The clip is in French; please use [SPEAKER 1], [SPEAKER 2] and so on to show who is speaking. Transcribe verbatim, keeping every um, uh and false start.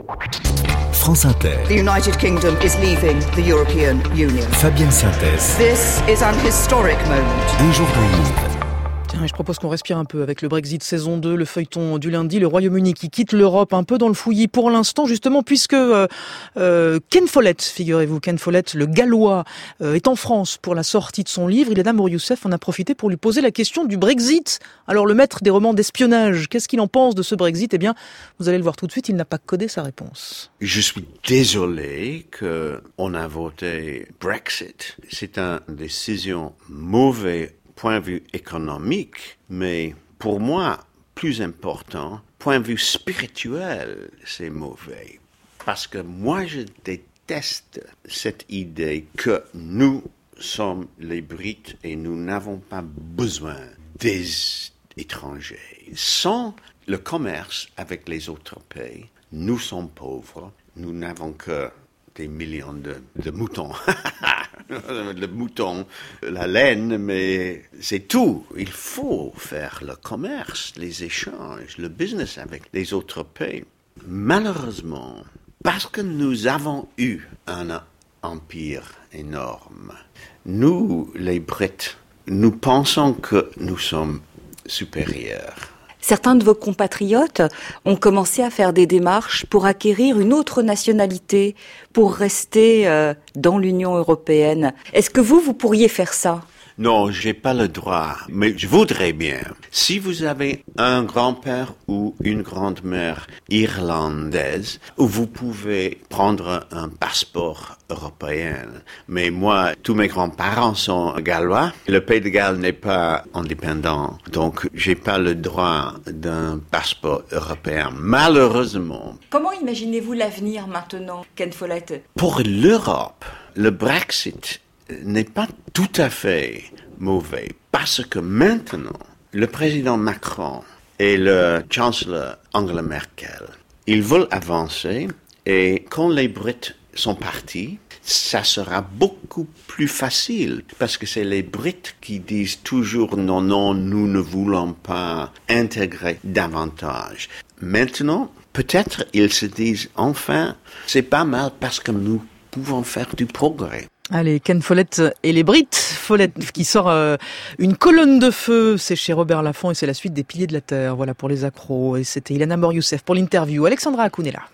[SPEAKER 1] France Inter.
[SPEAKER 2] The United Kingdom is leaving the European Union.
[SPEAKER 1] Fabienne Synthèse.
[SPEAKER 2] This is an historic moment.
[SPEAKER 1] Un jour dans le monde.
[SPEAKER 3] Tiens, je propose qu'on respire un peu avec le Brexit saison deux, le feuilleton du lundi, le Royaume-Uni qui quitte l'Europe un peu dans le fouillis pour l'instant, justement, puisque euh, euh, Ken Follett, figurez-vous, Ken Follett, le Gallois, euh, est en France pour la sortie de son livre. Ilana Mouryousseff en a profité pour lui poser la question du Brexit. Alors, le maître des romans d'espionnage, qu'est-ce qu'il en pense de ce Brexit ? Eh bien, vous allez le voir tout de suite, il n'a pas codé sa réponse.
[SPEAKER 4] Je suis désolé qu'on a voté Brexit. C'est une décision mauvaise point de vue économique, mais pour moi, plus important, point de vue spirituel, c'est mauvais. Parce que moi, je déteste cette idée que nous sommes les Brites et nous n'avons pas besoin des étrangers. Sans le commerce avec les autres pays, nous sommes pauvres, nous n'avons que des millions de, de moutons. Le mouton, la laine, mais c'est tout. Il faut faire le commerce, les échanges, le business avec les autres pays. Malheureusement, parce que nous avons eu un empire énorme, nous, les Brits, nous pensons que nous sommes supérieurs.
[SPEAKER 5] Certains de vos compatriotes ont commencé à faire des démarches pour acquérir une autre nationalité, pour rester euh, dans l'Union européenne. Est-ce que vous, vous pourriez faire ça ?
[SPEAKER 4] Non, j'ai pas le droit, mais je voudrais bien. Si vous avez un grand-père ou une grand-mère irlandaise, vous pouvez prendre un passeport européen. Mais moi, tous mes grands-parents sont gallois. Le Pays de Galles n'est pas indépendant, donc j'ai pas le droit d'un passeport européen, malheureusement.
[SPEAKER 5] Comment imaginez-vous l'avenir maintenant, Ken Follett ?
[SPEAKER 4] Pour l'Europe, le Brexit n'est pas tout à fait mauvais, parce que maintenant, le président Macron et le chancelier Angela Merkel, ils veulent avancer, et quand les Brits sont partis, ça sera beaucoup plus facile, parce que c'est les Brits qui disent toujours non, non, nous ne voulons pas intégrer davantage. Maintenant, peut-être ils se disent enfin, c'est pas mal parce que nous pouvons faire du progrès.
[SPEAKER 3] Allez, Ken Follett et les Brites. Follett qui sort euh, une colonne de feu, c'est chez Robert Laffont et c'est la suite des Piliers de la Terre. Voilà pour les accros. Et c'était Ilana Mouryousseff pour l'interview. Alexandra Akounela.